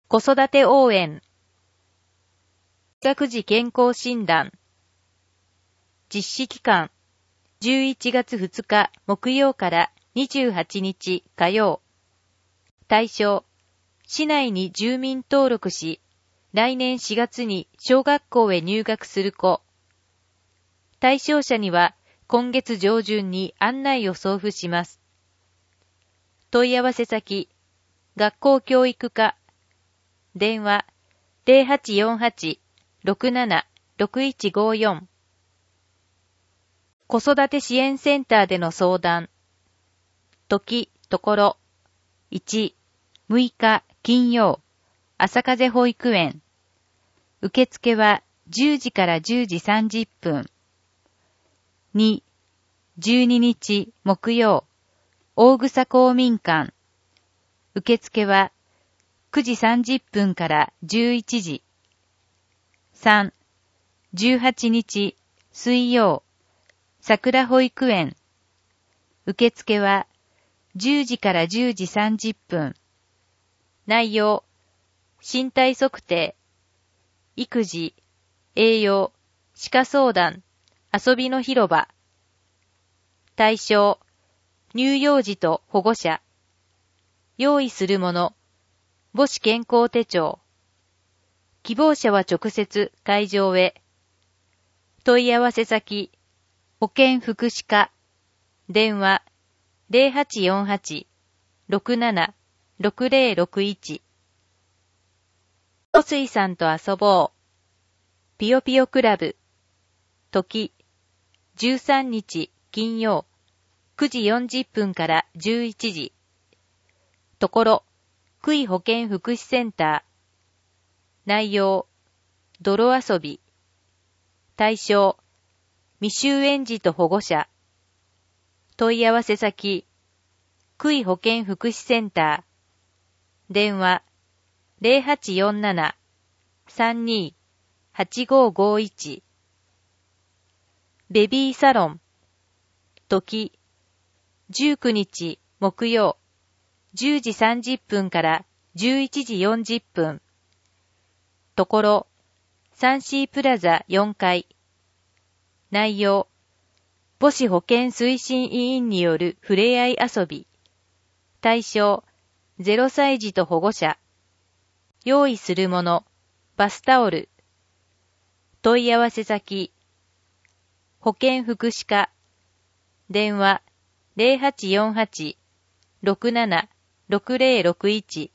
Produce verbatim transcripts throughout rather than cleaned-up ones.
子育て応援。学時健康診断。実施期間。じゅういちがつふつか木曜からにじゅうはちにち火曜。対象。市内に住民登録し、来年しがつに小学校へ入学する子。対象者には今月上旬に案内を送付します。問い合わせ先。学校教育課。電話 ゼロはちよんはち ろくなな ろくいちごよん。子育て支援センターでの相談。時、ところ。いち、むいか金曜、朝風保育園。受付はじゅうじからじゅうじさんじゅっぷん。に、じゅうににち木曜、大草公民館。受付はくじさんじゅっぷんからじゅういちじ。さん、じゅうはちにち水曜、桜保育園。受付はじゅうじからじゅうじさんじゅっぷん。内容、身体測定、育児、栄養、歯科相談、遊びの広場。対象、乳幼児と保護者。用意するもの、母子健康手帳。希望者は直接会場へ。問い合わせ先、保健福祉課。電話、ゼロはちよんはち ろくなな ろくゼロろくいち。おすいさんと遊ぼう。ぴよぴよクラブ。時、じゅうさんにち金曜、くじよんじゅっぷんからじゅういちじ。ところ、区医保健福祉センター。内容、泥遊び。対象、未就園児と保護者。問い合わせ先、区医保健福祉センター。電話、ゼロはちよんなな さんに はちごごいち。ベビーサロン。時、じゅうくにち木曜、じゅうじさんじゅっぷんからじゅういちじよんじゅっぷん。ところ、サンシープラザよんかい。内容、母子保健推進委員によるふれあい遊び。対象、ゼロさい児と保護者。用意するもの、バスタオル。問い合わせ先、保健福祉課。電話、ゼロはちよんはち ろくなな ろくゼロろくいち。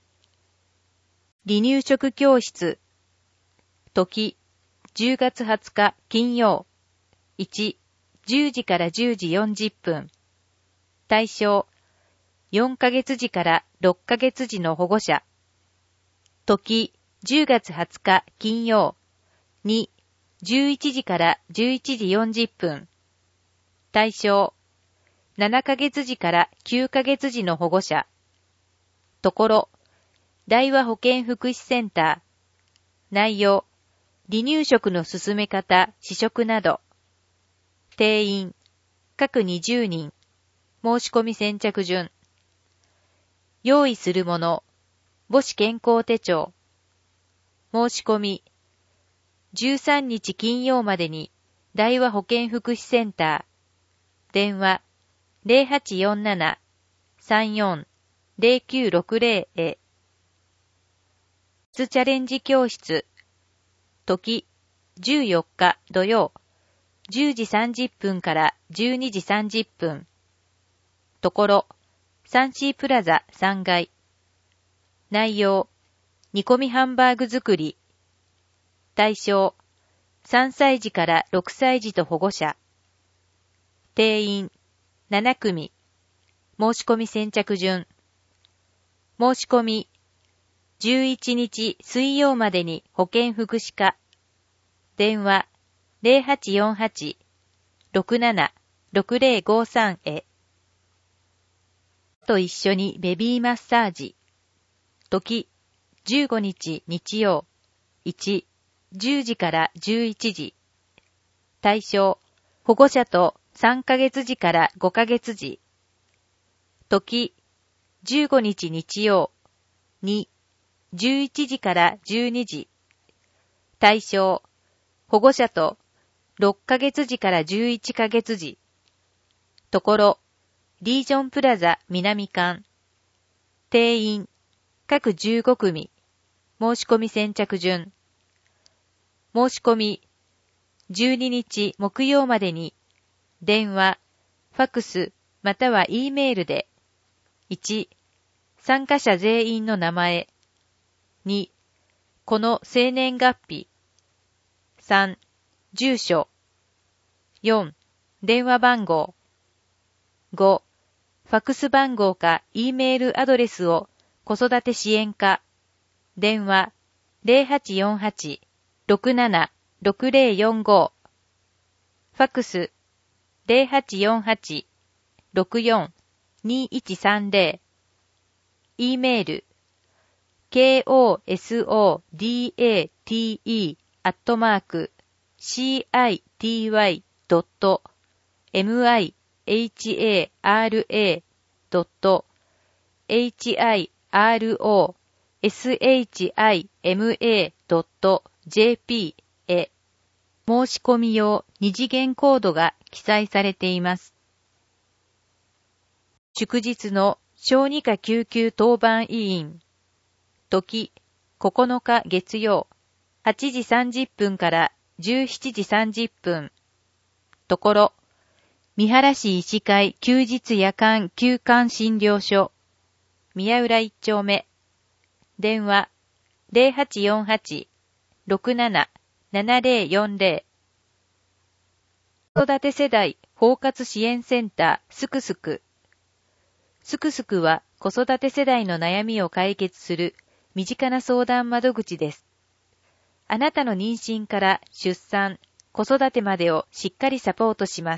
離乳食教室。時、じゅうがつはつか金曜。いち、じゅうじからじゅうじよんじゅっぷん。対象、よんかげつじからろっかげつじの保護者。時、じゅうがつはつか金曜。に、じゅういちじからじゅういちじよんじゅっぷん。対象、ななかげつじからきゅうかげつじの保護者。ところ、大和保健福祉センター。内容、離乳食の進め方、試食など。定員、各にじゅうにん。申し込み先着順。用意するもの、母子健康手帳。申し込み、じゅうさんにち金曜までに、大和保健福祉センター。電話、ゼロはちよんなな さんよん ゼロきゅうろくゼロ へ。チャレンジ教室。時、じゅうよっか土曜、じゅうじさんじゅっぷんからじゅうにじさんじゅっぷん。ところ、サンシープラザさんがい。内容、煮込みハンバーグ作り。対象、さんさい児からろくさい児と保護者。定員、ななくみ。申し込み先着順。申し込み、じゅういちにち水曜までに保健福祉課。電話、ゼロはちよんはち ろくなな ろくゼロごさん へ。と一緒にベビーマッサージ。時、じゅうごにち日曜。いち、じゅうじからじゅういちじ。対象、保護者とさんかげつじからごかげつじ。時、じゅうごにち日曜。に、 じゅういちじからじゅうにじ。対象、保護者とろっかげつじからじゅういっかげつじ。ところ、リージョンプラザ南館。定員、各じゅうごくみ。申し込み先着順。申し込み、じゅうににち木曜までに、電話、ファクス、または E メールで、いち、参加者全員の名前、に、この生年月日、さん、住所、よん、電話番号、ご、ファクス番号か E メールアドレスを子育て支援課、電話 ゼロはちよんはち ろくなな ろくゼロよんご、ファクス ゼロはちよんはち ろくよん にいちさんゼロ、E メール コソダテ アットマーク シーアイティーワイ ドット ミハラ ドット ヒロシマ ドット ジェーピー へ申し込み用二次元コードが記載されています。祝日の小児科救急当番委員。時、ここのか月曜、はちじさんじゅっぷんからじゅうしちじさんじゅっぷん。ところ、三原市医師会休日夜間休館診療所。宮浦一丁目。電話、ゼロはちよんはち ろくなな ななゼロよんゼロ。子育て世代包括支援センターすくすく。すくすくは子育て世代の悩みを解決する身近な相談窓口です。あなたの妊娠から出産、子育てまでをしっかりサポートします。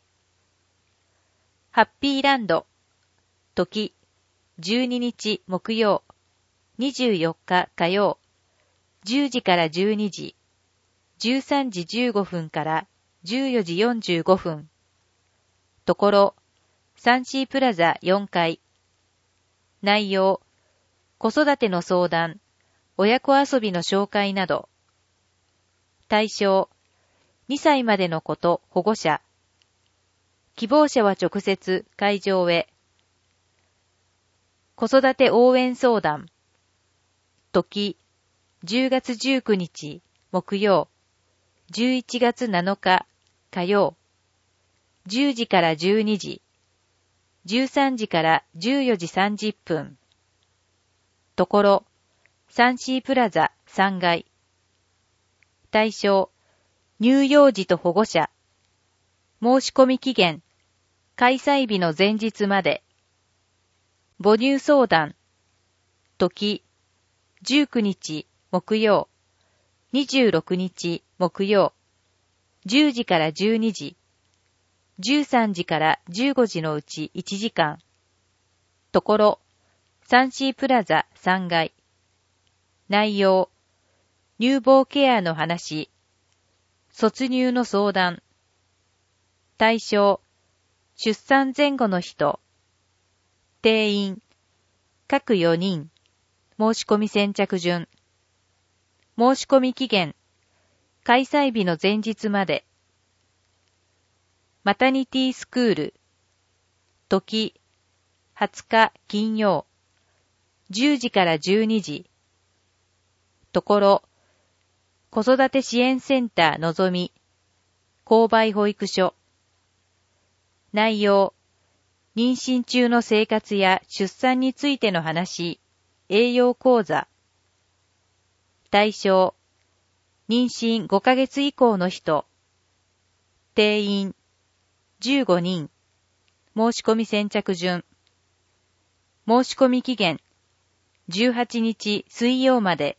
ハッピーランド。時、じゅうににち木曜、にじゅうよっか火曜、じゅうじからじゅうにじ、じゅうさんじじゅうごふんからじゅうよじよんじゅうごふん。ところ、サンシープラザよんかい。内容、子育ての相談、親子遊びの紹介など。対象、にさいまでの子と保護者。希望者は直接会場へ。子育て応援相談。時、じゅうがつじゅうくにち木曜、じゅういちがつなのか火曜、じゅうじからじゅうにじ、じゅうさんじからじゅうよじさんじゅっぷん。ところ、サンシープラザさんがい。対象、乳幼児と保護者。申し込み期限、開催日の前日まで。母乳相談。時、じゅうくにち木曜、にじゅうろくにち木曜、じゅうじからじゅうにじ、じゅうさんじからじゅうごじのうちいちじかん。ところ、サンシープラザさんがい。内容、乳房ケアの話、卒乳の相談。対象、出産前後の人。定員、各よにん。申し込み先着順。申し込み期限、開催日の前日まで。マタニティスクール。時、はつか金曜、じゅうじからじゅうにじ。ところ、子育て支援センターのぞみ、購買保育所。内容、妊娠中の生活や出産についての話、栄養講座。対象、妊娠ごかげつ以降の人。定員、じゅうごにん。申し込み先着順。申し込み期限、じゅうはちにち水曜まで。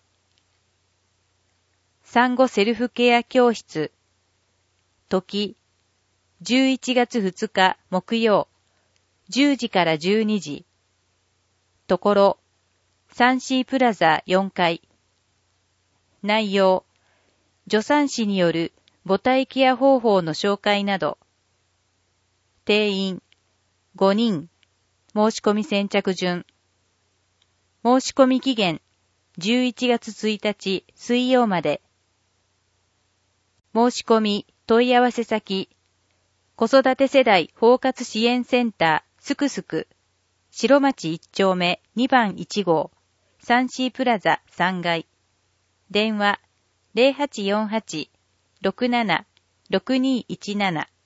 産後セルフケア教室。時、じゅういちがつふつか木曜、じゅうじからじゅうにじ。ところ、サンシープラザよんかい。内容、助産師による母体ケア方法の紹介など。定員、ごにん。申し込み先着順。申し込み期限、 じゅういちがつついたち水曜まで。申し込み、問い合わせ先、子育て世代包括支援センター、すくすく、白町いち丁目にばんいち号、サンシープラザさんがい。電話、ゼロはちよんはち ろくなな ろくにいちなな